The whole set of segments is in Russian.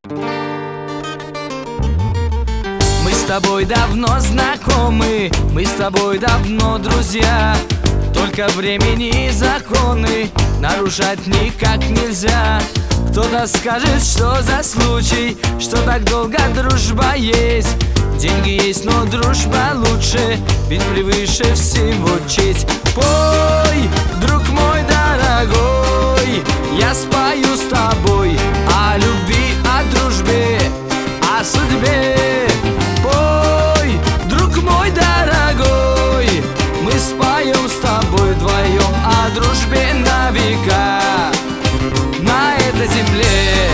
Мы с тобой давно знакомы, мы с тобой давно друзья. Только времени и законы нарушать никак нельзя. Кто-то скажет, что за случай, что так долго дружба есть. Деньги есть, но дружба лучше, ведь превыше всего честь. Пой, друг мой дорогой, я спою с тобой о любви, о дружбе, о судьбе. Пой, друг мой дорогой, мы споем с тобой вдвоем о дружбе на века на этой земле.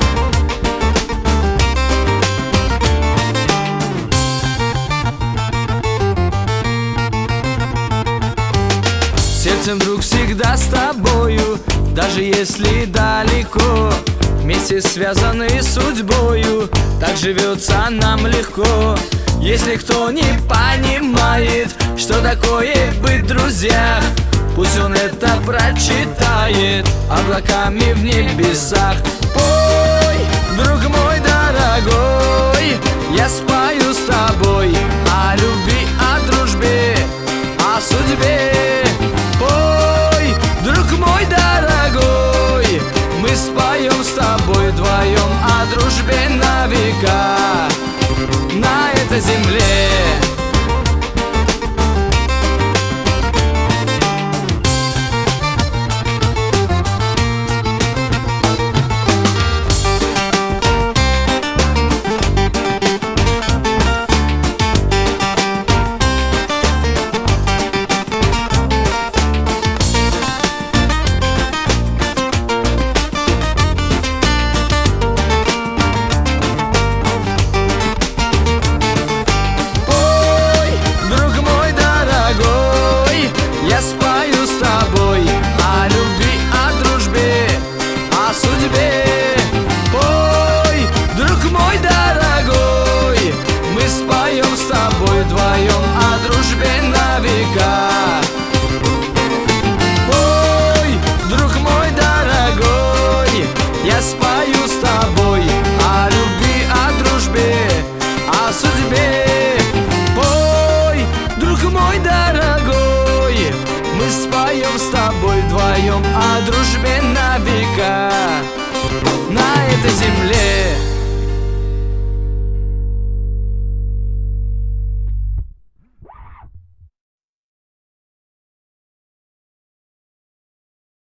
Сердцем, друг, всегда с тобою, даже если далеко. Вместе связаны судьбою, так живется нам легко. Если кто не понимает, что такое быть в друзьях, пусть он это прочитает облаками в небесах. Пой, друг мой дорогой, я спою с тобой о любви, о дружбе, о судьбе. Пой, друг мой дорогой, мы споем с тобой вдвоем о дружбе на века на этой земле. Я спою с тобой о любви, о дружбе, о судьбе. Пой, друг мой дорогой, мы споем с тобой вдвоем о дружбе на века.